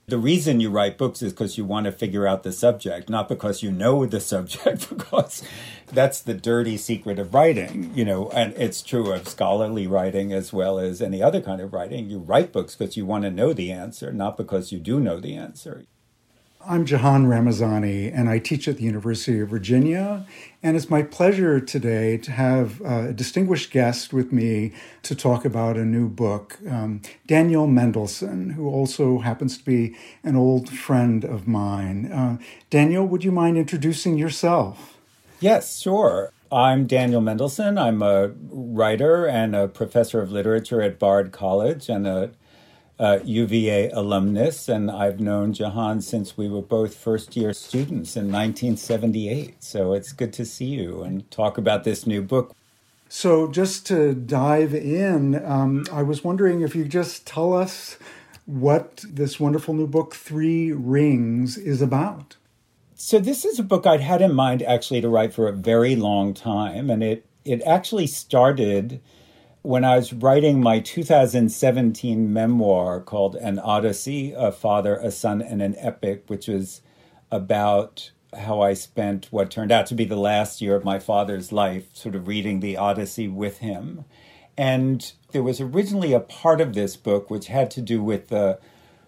The reason you write books is because you want to figure out the subject, not because you know the subject, because that's the dirty secret of writing, and it's true of scholarly writing as well as any other kind of writing. You write books because you want to know the answer, not because you do know the answer. I'm Jahan Ramazani, and I teach at the University of Virginia. And it's my pleasure today to have a distinguished guest with me to talk about a new book, Daniel Mendelsohn, who also happens to be an old friend of mine. Daniel, would you mind introducing yourself? Yes, sure. I'm Daniel Mendelsohn. I'm a writer and a professor of literature at Bard College and a UVA alumnus, and I've known Jahan since we were both first-year students in 1978. So it's good to see you and talk about this new book. So just to dive in, I was wondering if you could just tell us what this wonderful new book, Three Rings, is about. So this is a book I'd had in mind actually to write for a very long time, and it actually started when I was writing my 2017 memoir called An Odyssey, A Father, a Son, and an Epic, which was about how I spent what turned out to be the last year of my father's life, sort of reading the Odyssey with him. And there was originally a part of this book which had to do with the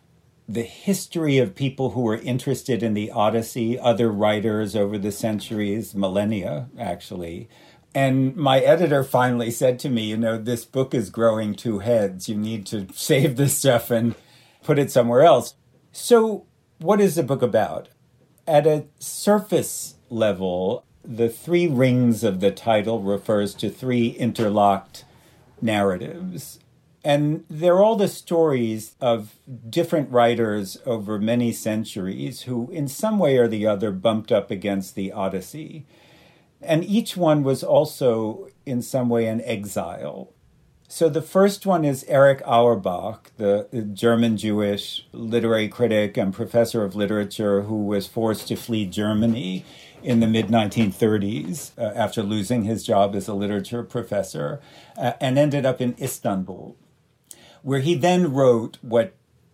history of people who were interested in the Odyssey, other writers over the centuries, millennia, actually. And my editor finally said to me, this book is growing two heads. You need to save this stuff and put it somewhere else. So what is the book about? At a surface level, the three rings of the title refers to three interlocked narratives. And they're all the stories of different writers over many centuries who in some way or the other bumped up against the Odyssey. And each one was also, in some way, an exile. So the first one is Erich Auerbach, the German-Jewish literary critic and professor of literature who was forced to flee Germany in the mid-1930s after losing his job as a literature professor and ended up in Istanbul, where he then wrote what,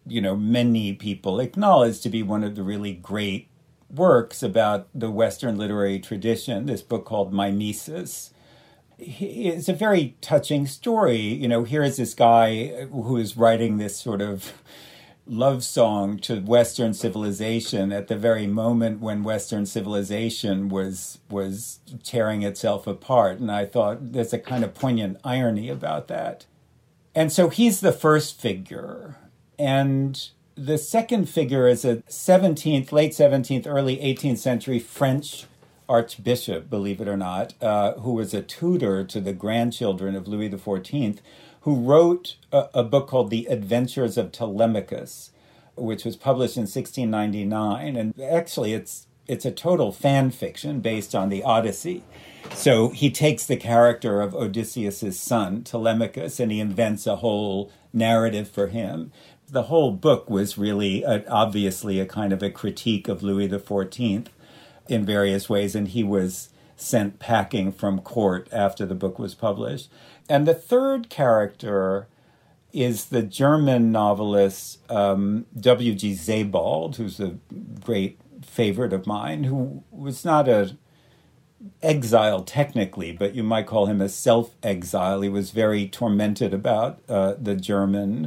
many people acknowledge to be one of the really great works about the Western literary tradition, this book called Mimesis. It's a very touching story. Here is this guy who is writing this sort of love song to Western civilization at the very moment when Western civilization was tearing itself apart. And I thought there's a kind of poignant irony about that. And so he's the first figure. And the second figure is a late 17th, early 18th century French archbishop, believe it or not, who was a tutor to the grandchildren of Louis XIV, who wrote a book called The Adventures of Telemachus, which was published in 1699. And actually, it's a total fan fiction based on the Odyssey. So he takes the character of Odysseus's son, Telemachus, and he invents a whole narrative for him. The whole book was really, obviously, a kind of a critique of Louis XIV in various ways, and he was sent packing from court after the book was published. And the third character is the German novelist W.G. Sebald, who's a great favorite of mine, who was not an exile technically, but you might call him a self-exile. He was very tormented about the German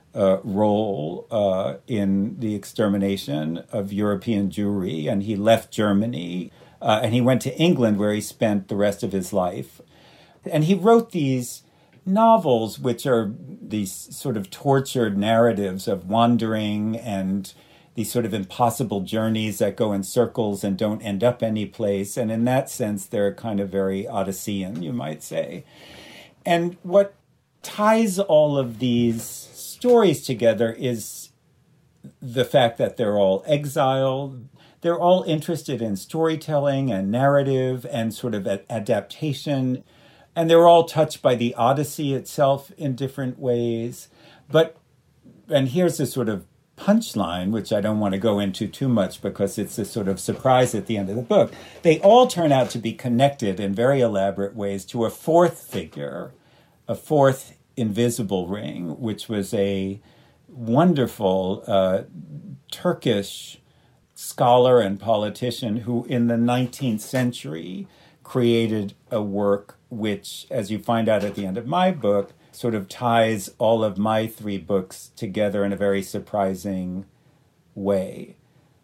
role in the extermination of European Jewry, and he left Germany and he went to England, where he spent the rest of his life. And he wrote these novels, which are these sort of tortured narratives of wandering and these sort of impossible journeys that go in circles and don't end up any place. And in that sense, they're kind of very Odyssean, you might say. And what ties all of these stories together is the fact that they're all exiled. They're all interested in storytelling and narrative and sort of adaptation. And they're all touched by the Odyssey itself in different ways. And here's a sort of punchline, which I don't want to go into too much because it's a sort of surprise at the end of the book. They all turn out to be connected in very elaborate ways to a fourth figure, a fourth invisible ring, which was a wonderful Turkish scholar and politician who in the 19th century created a work which, as you find out at the end of my book, sort of ties all of my three books together in a very surprising way.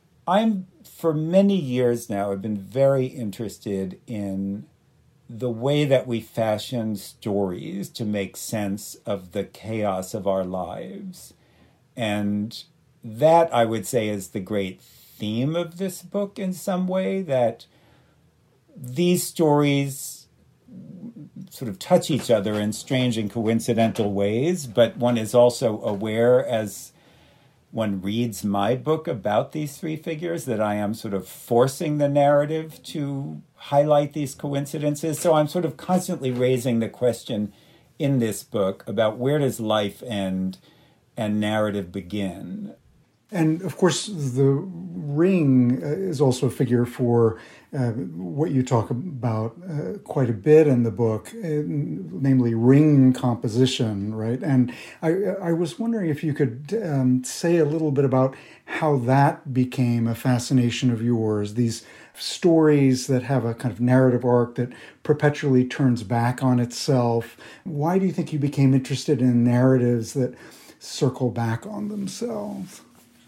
For many years now, I've been very interested in the way that we fashion stories to make sense of the chaos of our lives. And that, I would say, is the great theme of this book in some way, that these stories sort of touch each other in strange and coincidental ways, but one is also aware as one reads my book about these three figures that I am sort of forcing the narrative to highlight these coincidences. So I'm sort of constantly raising the question in this book about where does life end and narrative begin. And of course, the ring is also a figure for what you talk about quite a bit in the book, namely ring composition, right? And I was wondering if you could say a little bit about how that became a fascination of yours, these stories that have a kind of narrative arc that perpetually turns back on itself. Why do you think you became interested in narratives that circle back on themselves?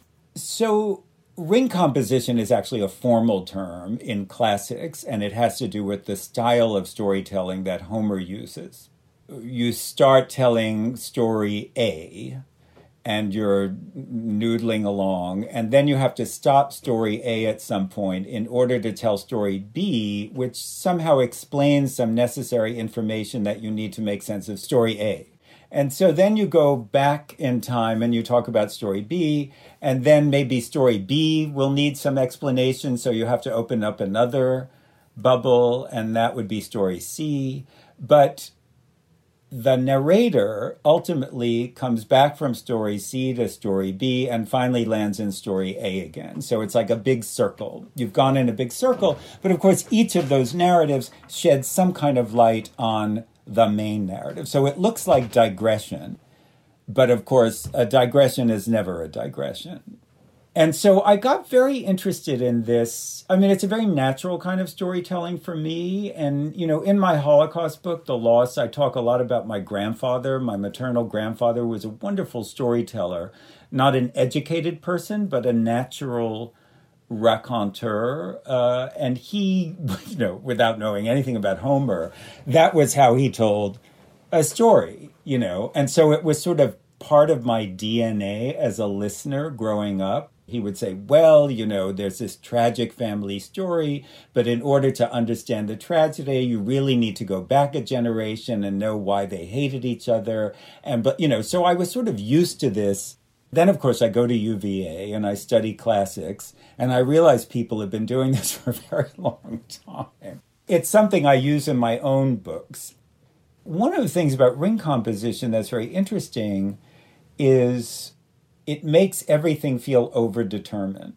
So ring composition is actually a formal term in classics, and it has to do with the style of storytelling that Homer uses. You start telling story A, and you're noodling along, and then you have to stop story A at some point in order to tell story B, which somehow explains some necessary information that you need to make sense of story A. And so then you go back in time and you talk about story B, and then maybe story B will need some explanation, so you have to open up another bubble, and that would be story C. But the narrator ultimately comes back from story C to story B and finally lands in story A again. So it's like a big circle. You've gone in a big circle, but of course each of those narratives sheds some kind of light on the main narrative. So it looks like digression, but of course a digression is never a digression. And so I got very interested in this. I mean, it's a very natural kind of storytelling for me. And, you know, in my Holocaust book, The Loss, I talk a lot about my grandfather. My maternal grandfather was a wonderful storyteller, not an educated person, but a natural raconteur, and he, you know, without knowing anything about Homer, that was how he told a story, you know. And so it was sort of part of my DNA as a listener growing up. He would say, well, you know, there's this tragic family story, but in order to understand the tragedy, you really need to go back a generation and know why they hated each other. But, you know, so I was sort of used to this. Then, of course, I go to UVA and I study classics, and I realize people have been doing this for a very long time. It's something I use in my own books. One of the things about ring composition that's very interesting is it makes everything feel overdetermined.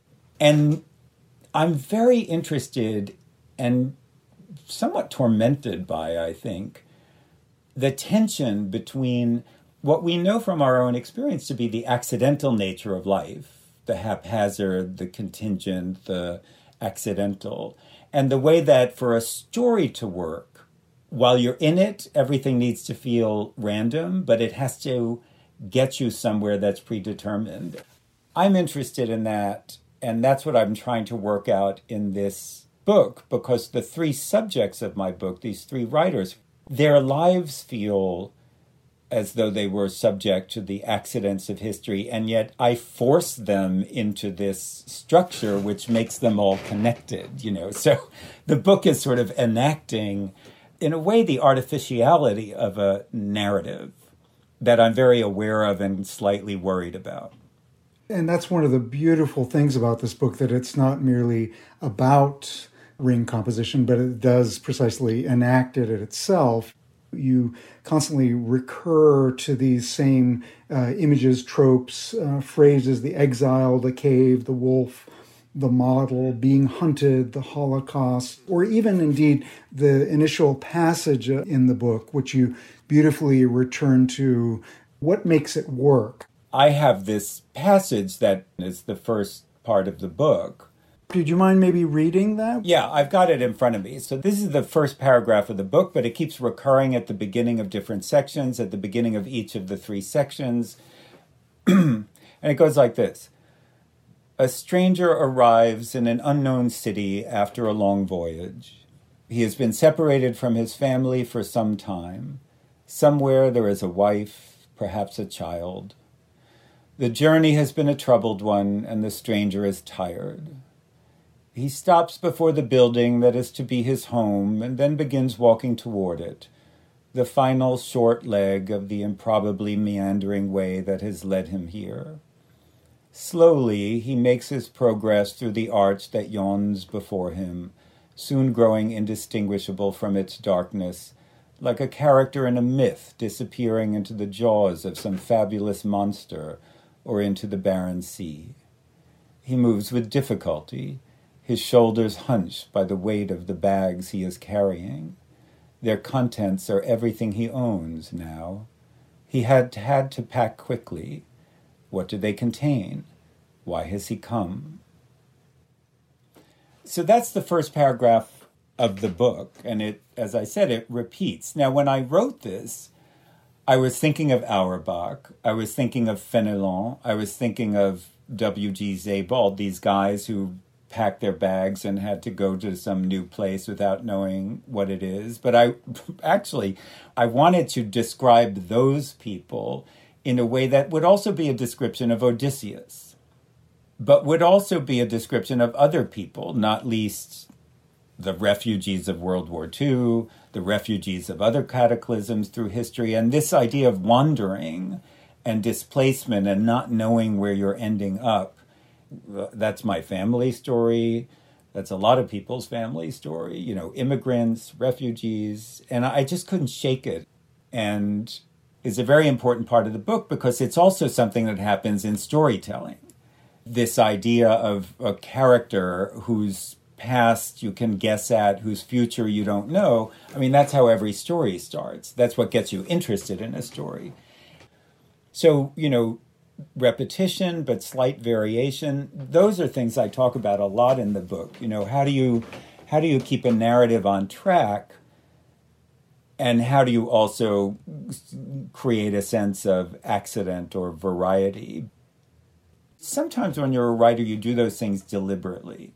And I'm very interested and somewhat tormented by, I think, the tension between what we know from our own experience to be the accidental nature of life, the haphazard, the contingent, the accidental, and the way that for a story to work, while you're in it, everything needs to feel random, but it has to get you somewhere that's predetermined. I'm interested in that, and that's what I'm trying to work out in this book, because the three subjects of my book, these three writers, their lives feel as though they were subject to the accidents of history, and yet I force them into this structure which makes them all connected, you know. So the book is sort of enacting, in a way, the artificiality of a narrative that I'm very aware of and slightly worried about. And that's one of the beautiful things about this book, that it's not merely about ring composition, but it does precisely enact it itself. You constantly recur to these same images, tropes, phrases: the exile, the cave, the wolf, the model, being hunted, the Holocaust, or even indeed the initial passage in the book, which you beautifully return to. What makes it work? I have this passage that is the first part of the book. Do you mind maybe reading that? Yeah, I've got it in front of me. So this is the first paragraph of the book, but it keeps recurring at the beginning of different sections, at the beginning of each of the 3 sections. And it goes like this. A stranger arrives in an unknown city after a long voyage. He has been separated from his family for some time. Somewhere there is a wife, perhaps a child. The journey has been a troubled one, and the stranger is tired. He stops before the building that is to be his home and then begins walking toward it, the final short leg of the improbably meandering way that has led him here. Slowly, he makes his progress through the arch that yawns before him, soon growing indistinguishable from its darkness, like a character in a myth disappearing into the jaws of some fabulous monster or into the barren sea. He moves with difficulty, his shoulders hunched by the weight of the bags he is carrying. Their contents are everything he owns now. He had to pack quickly. What do they contain? Why has he come? So that's the first paragraph of the book, and it, as I said, it repeats. Now, when I wrote this, I was thinking of Auerbach, I was thinking of Fenelon, I was thinking of W.G. Sebald, these guys who packed their bags and had to go to some new place without knowing what it is. But I wanted to describe those people in a way that would also be a description of Odysseus, but would also be a description of other people, not least the refugees of World War II, the refugees of other cataclysms through history, and this idea of wandering and displacement and not knowing where you're ending up. That's my family story. That's a lot of people's family story, immigrants, refugees, and I just couldn't shake it. And it's a very important part of the book because it's also something that happens in storytelling. This idea of a character whose past you can guess at, whose future you don't know. I mean, that's how every story starts. That's what gets you interested in a story. So, repetition, but slight variation. Those are things I talk about a lot in the book. How do you keep a narrative on track, and how do you also create a sense of accident or variety? Sometimes when you're a writer, you do those things deliberately.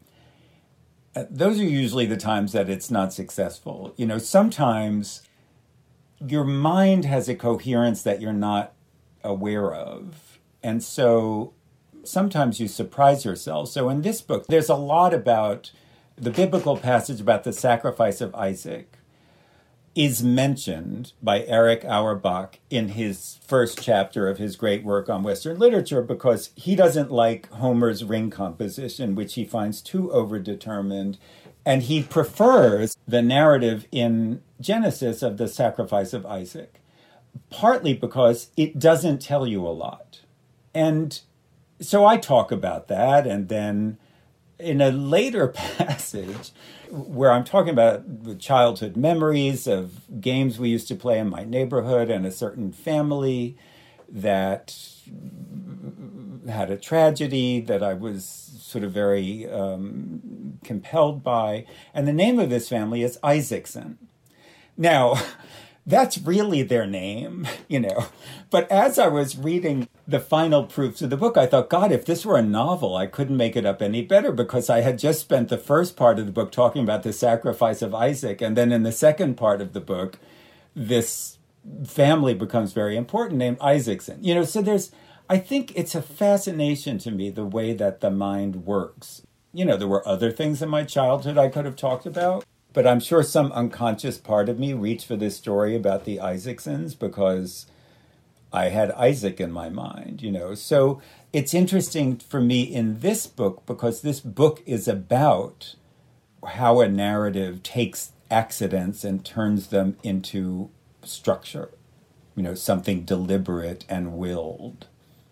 Those are usually the times that it's not successful. Sometimes your mind has a coherence that you're not aware of. And so sometimes you surprise yourself. So in this book, there's a lot about the biblical passage about the sacrifice of Isaac is mentioned by Erich Auerbach in his first chapter of his great work on Western literature because he doesn't like Homer's ring composition, which he finds too overdetermined. And he prefers the narrative in Genesis of the sacrifice of Isaac. Partly because it doesn't tell you a lot. And so I talk about that. And then in a later passage where I'm talking about the childhood memories of games we used to play in my neighborhood and a certain family that had a tragedy that I was sort of very compelled by. And the name of this family is Isaacson. Now, that's really their name, But as I was reading the final proofs of the book, I thought, God, if this were a novel, I couldn't make it up any better because I had just spent the first part of the book talking about the sacrifice of Isaac. And then in the second part of the book, this family becomes very important named Isaacson. So I think it's a fascination to me, the way that the mind works. There were other things in my childhood I could have talked about. But I'm sure some unconscious part of me reached for this story about the Isaacsons because I had Isaac in my mind, So it's interesting for me in this book because this book is about how a narrative takes accidents and turns them into structure, something deliberate and willed.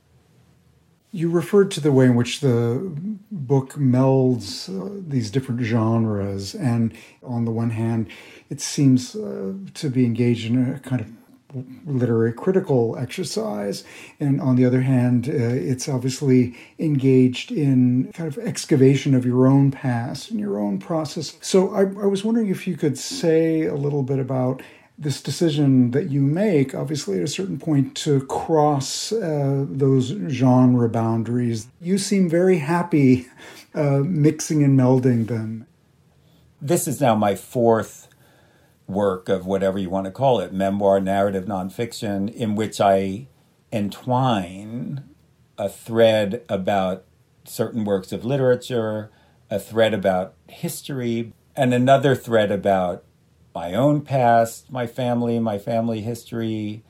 You referred to the way in which the book melds these different genres. And on the one hand, it seems to be engaged in a kind of literary critical exercise. And on the other hand, it's obviously engaged in kind of excavation of your own past and your own process. So I was wondering if you could say a little bit about this decision that you make, obviously at a certain point, to cross those genre boundaries. You seem very happy mixing and melding them. This is now my fourth work of whatever you want to call it, memoir, narrative, nonfiction, in which I entwine a thread about certain works of literature, a thread about history, and another thread about my own past, my family history,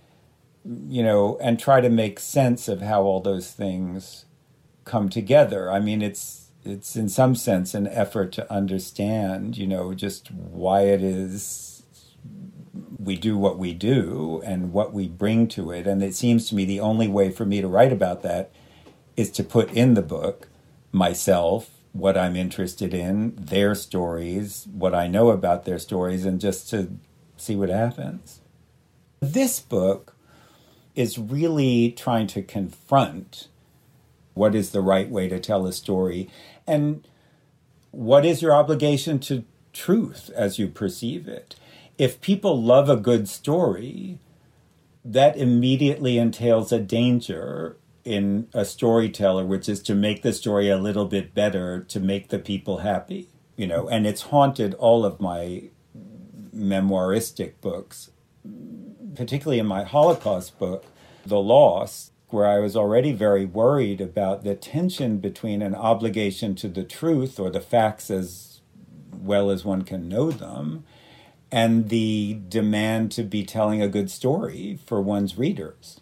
and try to make sense of how all those things come together. I mean, it's in some sense an effort to understand, just why it is we do what we do and what we bring to it. And it seems to me the only way for me to write about that is to put in the book myself, what I'm interested in, their stories, what I know about their stories, and just to see what happens. This book is really trying to confront what is the right way to tell a story and what is your obligation to truth as you perceive it. If people love a good story, that immediately entails a danger in a storyteller, which is to make the story a little bit better, to make the people happy, and it's haunted all of my memoiristic books, particularly in my Holocaust book, The Lost, where I was already very worried about the tension between an obligation to the truth or the facts as well as one can know them, and the demand to be telling a good story for one's readers.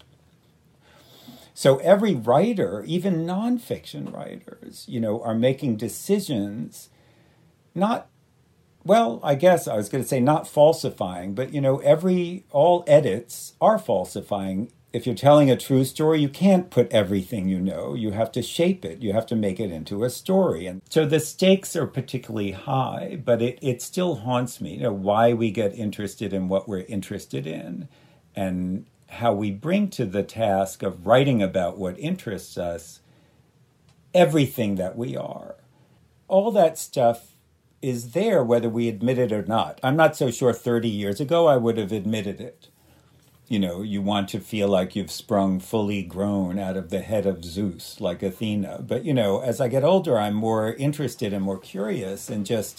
So every writer, even nonfiction writers, are making decisions, not falsifying, but, all edits are falsifying. If you're telling a true story, you can't put everything you know. You have to shape it. You have to make it into a story. And so the stakes are particularly high, but it still haunts me, why we get interested in what we're interested in and how we bring to the task of writing about what interests us everything that we are. All that stuff is there whether we admit it or not. I'm not so sure 30 years ago I would have admitted it. You want to feel like you've sprung fully grown out of the head of Zeus, like Athena. But, as I get older, I'm more interested and more curious in just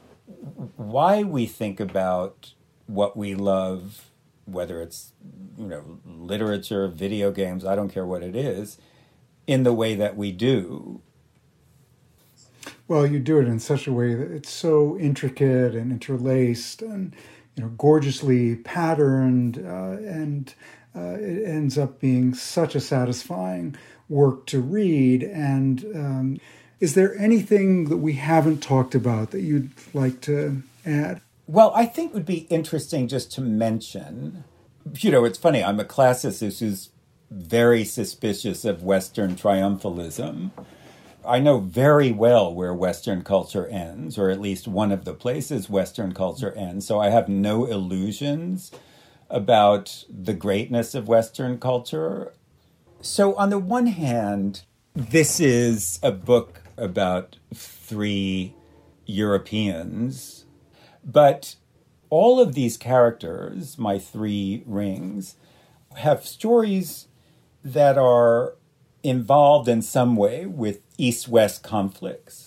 why we think about what we love, whether it's, literature, video games, I don't care what it is, in the way that we do. Well, you do it in such a way that it's so intricate and interlaced and gorgeously patterned, and it ends up being such a satisfying work to read. And is there anything that we haven't talked about that you'd like to add? Well, I think it would be interesting just to mention, it's funny, I'm a classicist who's very suspicious of Western triumphalism. I know very well where Western culture ends, or at least one of the places Western culture ends. So I have no illusions about the greatness of Western culture. So on the one hand, this is a book about three Europeans, but all of these characters, my three rings, have stories that are involved in some way with East-West conflicts.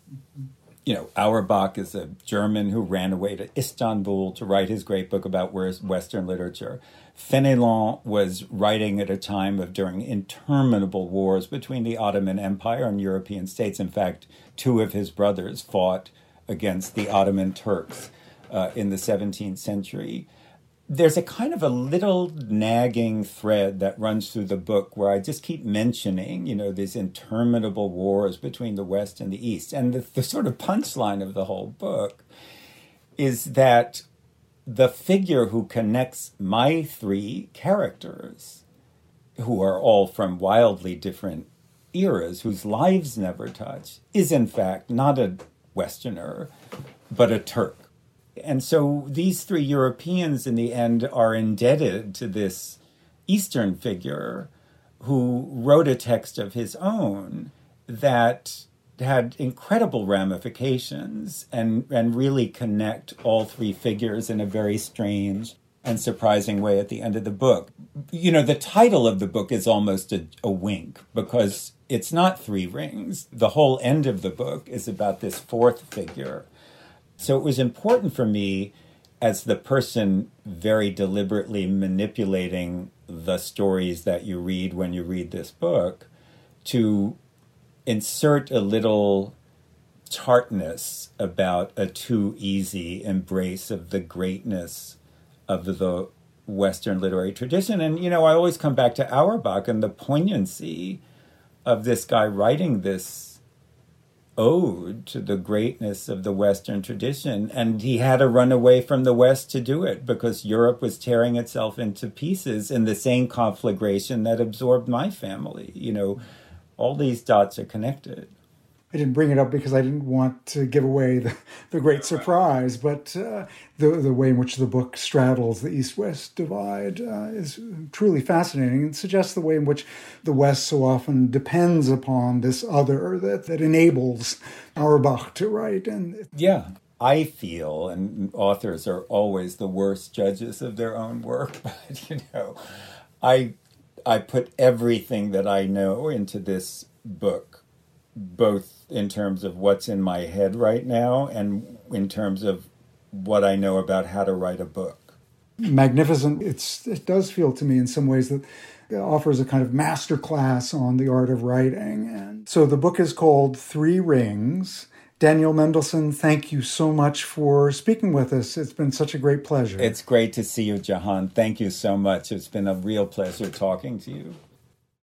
Auerbach is a German who ran away to Istanbul to write his great book about Western literature. Fénelon was writing at a time during interminable wars between the Ottoman Empire and European states. In fact, two of his brothers fought against the Ottoman Turks in the 17th century. There's a kind of a little nagging thread that runs through the book where I just keep mentioning, these interminable wars between the West and the East. And the sort of punchline of the whole book is that the figure who connects my three characters, who are all from wildly different eras, whose lives never touch, is in fact not a Westerner, but a Turk. And so these three Europeans in the end are indebted to this Eastern figure who wrote a text of his own that had incredible ramifications and really connect all three figures in a very strange and surprising way at the end of the book. You know, the title of the book is almost a wink because it's not Three Rings. The whole end of the book is about this fourth figure. So it was important for me, as the person very deliberately manipulating the stories that you read when you read this book, to insert a little tartness about a too easy embrace of the greatness of the Western literary tradition. And, you know, I always come back to Auerbach and the poignancy of this guy writing this ode to the greatness of the Western tradition. And he had to run away from the West to do it because Europe was tearing itself into pieces in the same conflagration that absorbed my family. You know, all these dots are connected. I didn't bring it up because I didn't want to give away the great surprise, but the way in which the book straddles the East-West divide is truly fascinating and suggests the way in which the West so often depends upon this other that enables Auerbach to write. And yeah, I feel, and authors are always the worst judges of their own work, but, you know, I put everything that I know into this book, both in terms of what's in my head right now and in terms of what I know about how to write a book. Magnificent. It does feel to me in some ways that it offers a kind of masterclass on the art of writing. And so the book is called Three Rings. Daniel Mendelsohn, thank you so much for speaking with us. It's been such a great pleasure. It's great to see you, Jahan. Thank you so much. It's been a real pleasure talking to you.